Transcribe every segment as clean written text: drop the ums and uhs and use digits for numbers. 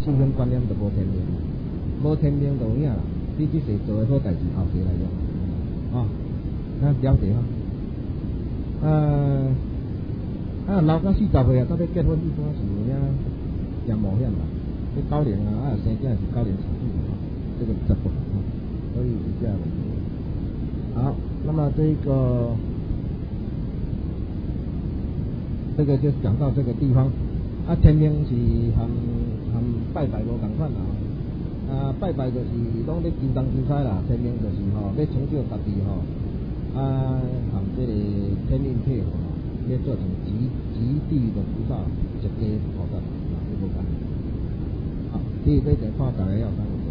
基本观念就无天命，无天命就有影啦。你即世做的好代志，后世来用，了解老到40岁啊，到要结婚，一般是有影也冒险啦。你高龄啊，生囝是高龄产妇这个比较不好，所以是这样的。好，那么这个就讲到这个地方。天命是和拜拜无同款啦。拜拜就是拢咧求东求西啦，天命就是要成就家己和这个天命配合要做成极地的菩萨，一个菩萨，这无共。好，所以这点话大家要当心，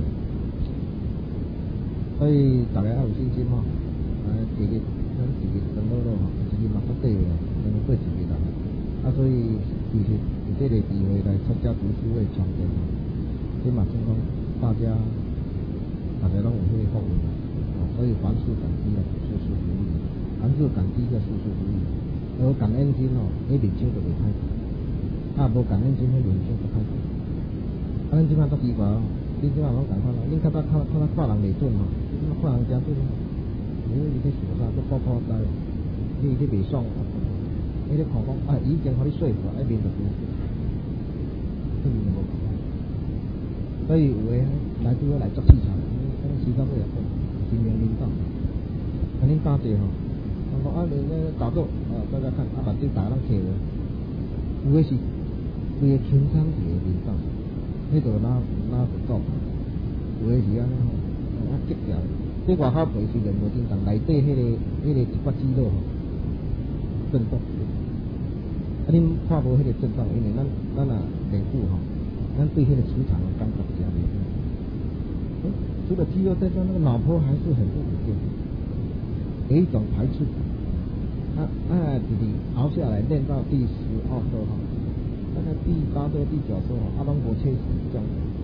所以大家要有信心自己跟落自己嘛不对的，能过自己啦。所以其实有这个机会来参加读书会传承，这嘛算讲大家拢有这个福运所以凡事感激事事如意，凡事感激就事事如意。有感恩心那面相就袂歹看，无感恩心那面相就歹看。咱即摆都奇怪你即摆拢共款你较早看人袂准你看人真准你去想啥都破呆，你袂爽。你咧看讲已经互你说服面就不这面就无共。所以有诶来拄好来做市场，可能时间尾真命领导，恁家姐讲你咧搞作大家看目睭大人客有诶是为了轻松的领导，迄个哪不够，有诶是安尼急调，这外口背虽然无震动，内底迄个一骨肌肉震动。恁看无迄个震动，因为咱练久咱对迄个磁场的感觉比较厉害。除了肌肉震动，那个脑波还是很不稳定，有一种排斥感。就是熬下来练到第12周大概第8周、第9周拢无切实这样，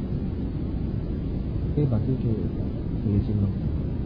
可以把这就决心了。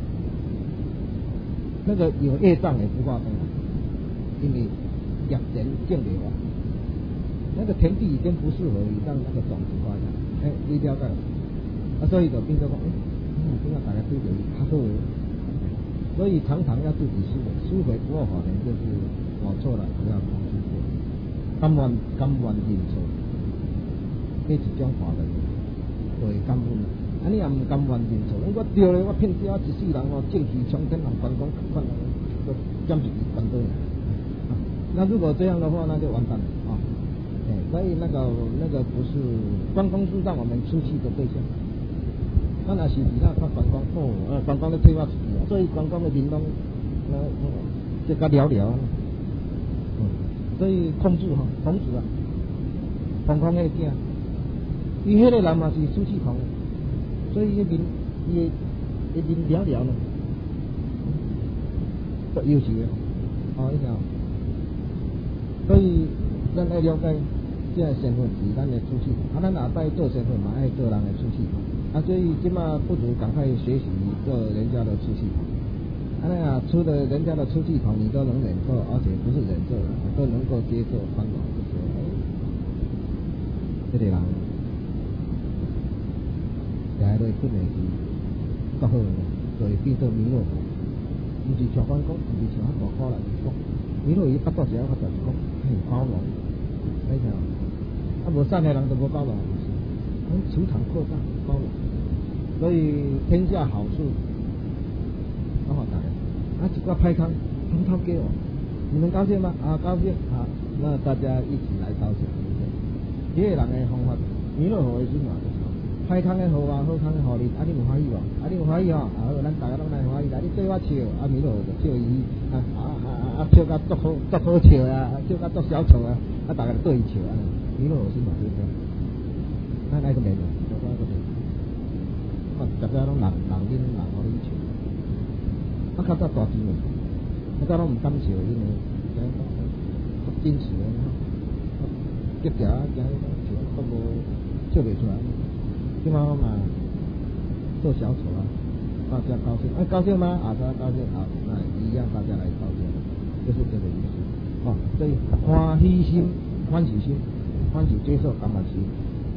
那个有业障也不化生，因为业人境内那个田地已经不适合让那个种子发芽，你了解了。所以就变成讲，现在大家对有他说所以常常要自己思维不二法门，就是我错了，不要重新做，甘愿认错，这一种法门会甘愿。你也唔甘愿认错，我对咧，我骗掉一世人正气冲天，人关公看就将自己关对了。那如果这样的话，那就完蛋了所以那个不是关公是让我们出气的对象。咱也是其他看关公关公咧退我出去所以关公的面拢这个寥寥所以孔子孔的囝，伊迄个人嘛是出气孔，所以伊面寥寥呢，不幼稚你看。所以咱要了解这个身份是咱的出气孔，咱下摆做身份嘛爱做人的出气孔，所以即马不如赶快学习做人家的出气孔。出了人家的出气孔，你都能忍受，而且不是忍受了，都能够接受宽容，这个人，来对真的是较好的，所以变做弥勒佛，不是像关公，不是像大高来讲，弥勒伊巴肚时候，就是讲包容，你看，无善的人都无包容，磁场扩大包容，所以天下好事。好好大家一挂拍康通通给我，你们高兴吗？高兴那大家一起来高兴。这个人的方法，弥勒佛的是嘛？拍康的好好康的好你，你有欢喜无？你有欢喜好，咱大家拢来欢喜啦。你对我笑，弥勒佛就笑伊，笑甲足好笑笑甲足小丑大家对伊笑弥勒佛是嘛？对不对？咱来个面大家拢人恁互你笑。较早大字较早拢唔敢笑，因为真实急调惊笑都无笑袂出来。即马嘛做小丑大家高兴，高兴吗？大家高兴那一样大家来高兴，就是这个意思所以欢喜心、欢喜心、欢喜接受感恩心，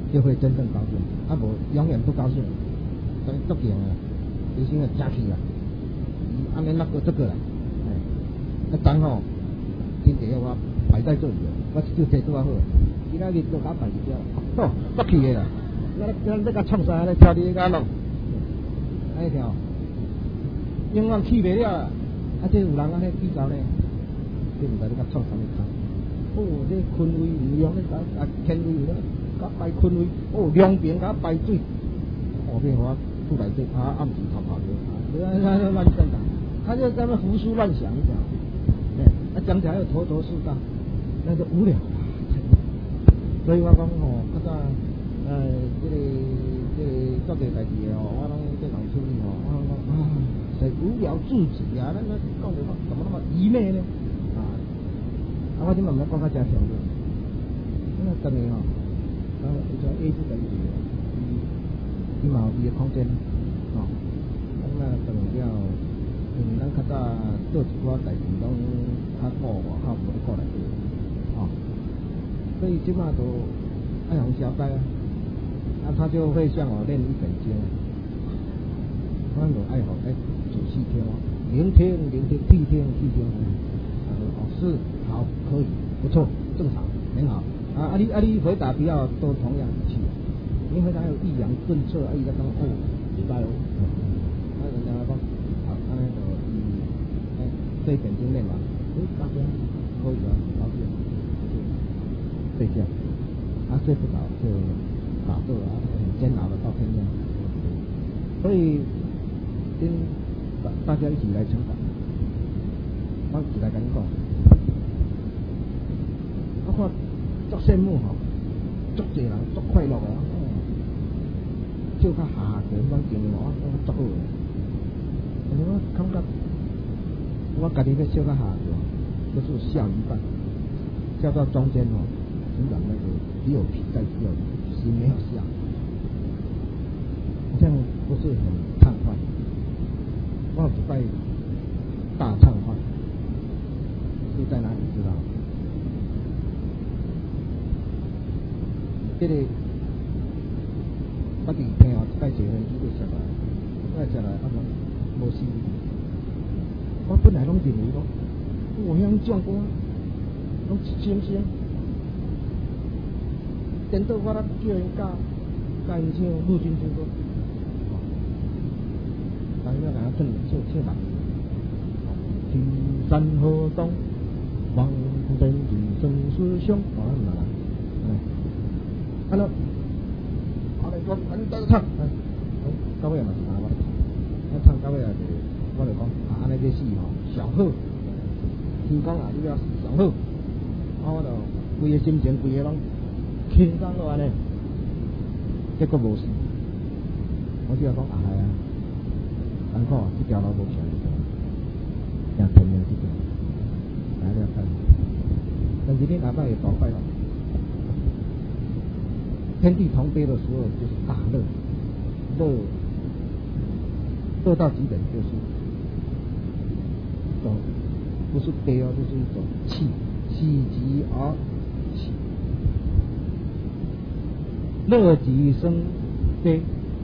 就会真正高兴，无永远不高兴，所以足强啊，其实啊真气啊，安尼那个这个啦，昨吼，真地我排在做伊啊，我手提拄啊好，今仔日都甲排一条，好足气的啦，咱甲创啥咧？跳你甲弄，安尼跳，永远气袂了啦，这有人安尼比较咧，这毋知你甲创啥物空。哦，这坤位唔用咧，天位咧，甲摆坤位，哦，两边甲摆水，后面我出来这暗时头跑的，乱讲，他就在那胡思乱想一讲，讲起来又头头是道，那就无聊啊。所以我讲吼，较早这个做个代志哦，我拢这人处理吼，我讲啊，是无聊至极啊，咱讲的怎么那么愚昧呢？我今日唔讲较正常嘅，咁等于吼，有种 A 字等于伊嘛有伊嘅空间，吼，咁等于了，因为咱较早做一寡代志拢较顾外口，无咧顾内底，吼，所以即马都爱红小呆啊，他就会向我练一本经，我就爱好仔细听，聆听，谛听，是。好，可以，不错，正常，很好。你回答不要都同样语气，你回答有抑扬顿挫，伊在讲哦，明白哦。人家讲好，这一本经念完，大家可以了，高兴，睡觉。睡不着就打坐很煎熬的到天亮。所以跟大家一起来成长，我一起来跟你讲。我足羡慕吼，足济人足快乐的，就较下悬，咱经历我足好个。我感觉我家己要笑较下悬，就是笑一半，笑到中间吼，突然那个只有皮在笑，心没有笑，这样不是很畅快。我有一摆大畅快，是在哪里知道？这个我伫听哦，一摆坐飞机就下来，下来无死。我本来拢认为讲，我遐种歌，拢一声声，等到我咧叫因教因唱《陆军军歌》，但是要甲他唱白。青山河东，望人人生思乡，安尼，我在唱，到尾嘛是拿我唱到尾啊，我就讲安尼要死吼，上好，听讲啊，你要上好，我就规个心情规个拢轻松落安尼，结果无事，我只要讲艰苦啊，这条路无上去，也天命这条，来了看，但是恁下摆会大快乐。天地同悲的时候就是大乐，乐到极点就是一种不是悲哦，就是一种喜极而泣，乐极生悲。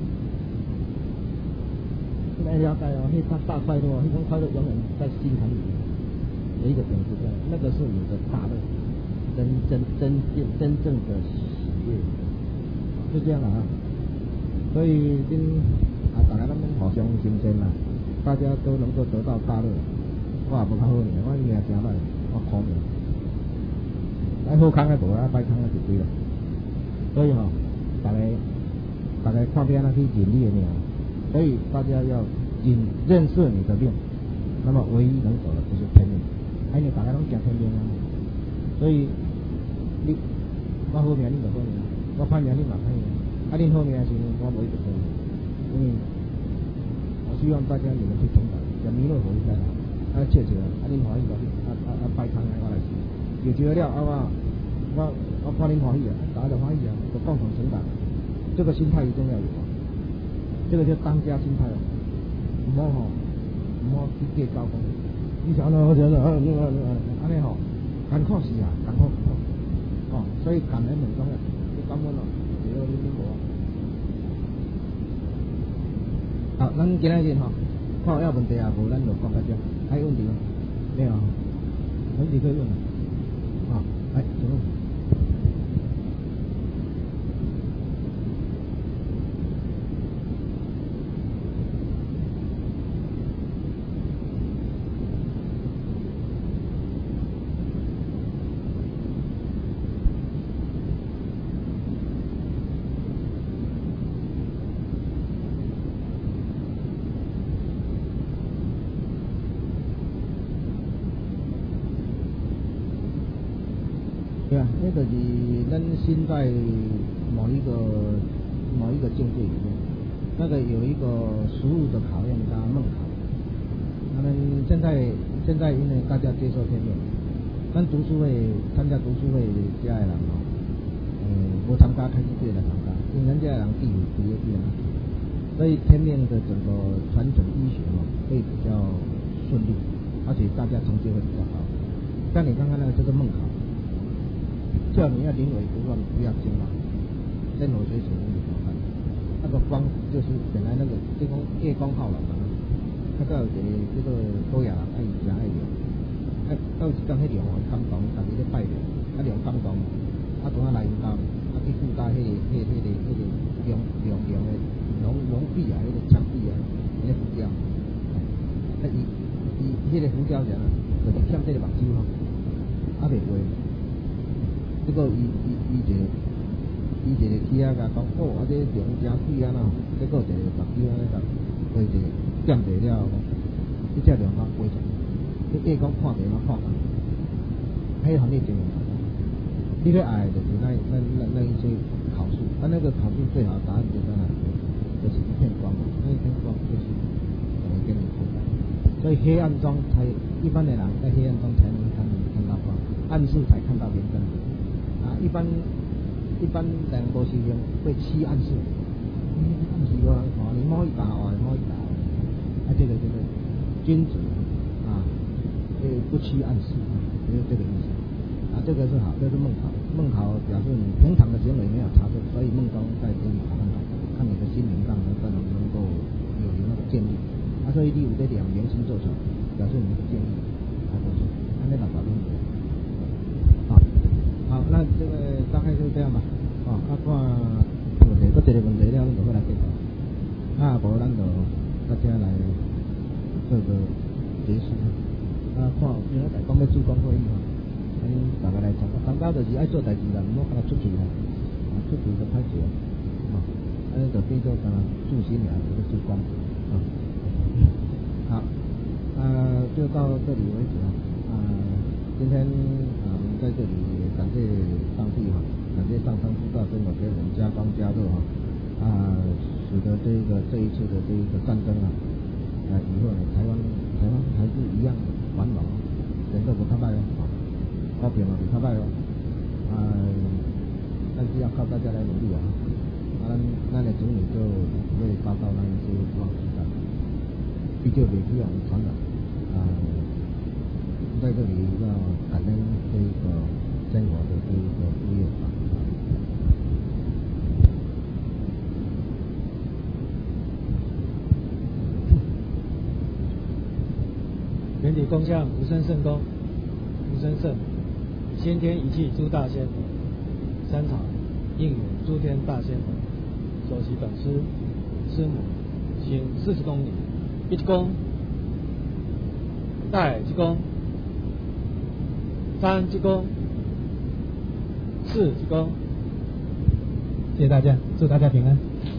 大家了解哦，那大快乐，那种快乐永远在心坎里面有一个点是这样，那个是你的大乐，真正的喜悦。就这样啊，所以跟大家咱们互相新鲜啦，大家都能够得到大乐。我也无较好呢，我命真歹，我苦命，好康的无啊，歹康的一堆啦。所以吼，大家看边那去认你的命，所以大家要认识你的命，那么唯一能走的就是天命。因为大家拢讲天命啊，所以我好命，你就好命。我歹命，你嘛歹命，恁好命的时候，我无一直好命，因为我希望大家你们去成长，叫弥勒佛一下啦，切切，恁欢喜就拜堂来我来吃，解决了我看恁欢喜啊，大家就欢喜啊，就共同成长，这个心态一定要有啊，这个叫当家心态哦，唔好去计较讲，你想呢？我想呢，安尼吼，艰苦是啊，艰苦，所以感恩很重要。感恩了，只要你好，咱今仔日哈，看有问题啊，无咱就讲到这，还有问题吗？没有，问题可以问了。好，来，请问。对啊，那就是咱现在某一个境界里面，那个有一个实物的考验加梦考。他们现在因为大家接受天命，咱读书会参加读书会这的人哦，无参加开始对来参加，因为咱这人地位低一点，所以天命的整个传承医学哦会比较顺利，而且大家成绩会比较高。像你刚刚那个就是梦考。叫你要临危不乱，不要惊慌，任何随时无理防范。那个方就是本来那个这个叶公好了嘛，那个这个高雅爱讲爱聊，到时讲迄两个感动，逐日咧拜年，两感动，拄仔来到，去附加迄个龙币啊，迄个枪币啊，迄个胡椒，伊迄个胡椒啥，就是欠这个目睭吼，袂过。这个伊一个去啊，甲讲哦，这量真贵啊喏，结果一个目睭安尼甲画一个点一了，伊只量讲几钱？你讲看地方看啊，迄行业经营，你要爱就是那一些考试，那个考试最好答案就在哪里？就是一片光嘛，那一片光就是给你看到，所以黑暗中才一般的人在黑暗中才能看到光，暗处才看到明灯。一般人无时用会欺暗示，暗示我人看你摸一打，我摸一打，这个君子啊，不欺暗示，就是这个意思。这个是好，这是梦考。梦考表示你平常的行为没有查证，所以梦中在给你考看看，看你的心灵上能够有那个建立。所以你有这两明星做成，表示你的建立还不错，按那个法律。好，那这个大概就这样吧。看问题，搁一个问题了，咱就过来解答。无咱就大家来做个结束。看，今仔讲要主讲会议吼，大家来参加。参加就是爱做代志啦，唔好干那出去啦，出去就歹做。安尼就变做干助心俩，这个主讲。好，就到这里为止啊。今天我们在这里感谢上帝哈，感谢上苍知道真的给我们加光加热使得这一次的这一个战争以后呢，台湾还是一样繁荣，人都不太败和平不太败但是要靠大家来努力咱的子女就不会遭到那一些不好时代，毕竟没必要传染在这里要感恩这个生活的这一个物业全体恭向无生圣公，无生圣，先天一气诸大仙佛，三场应允诸天大仙佛，首席本师师母，请40公里，一公，2鞠躬，3鞠躬，4鞠躬，谢谢大家，祝大家平安。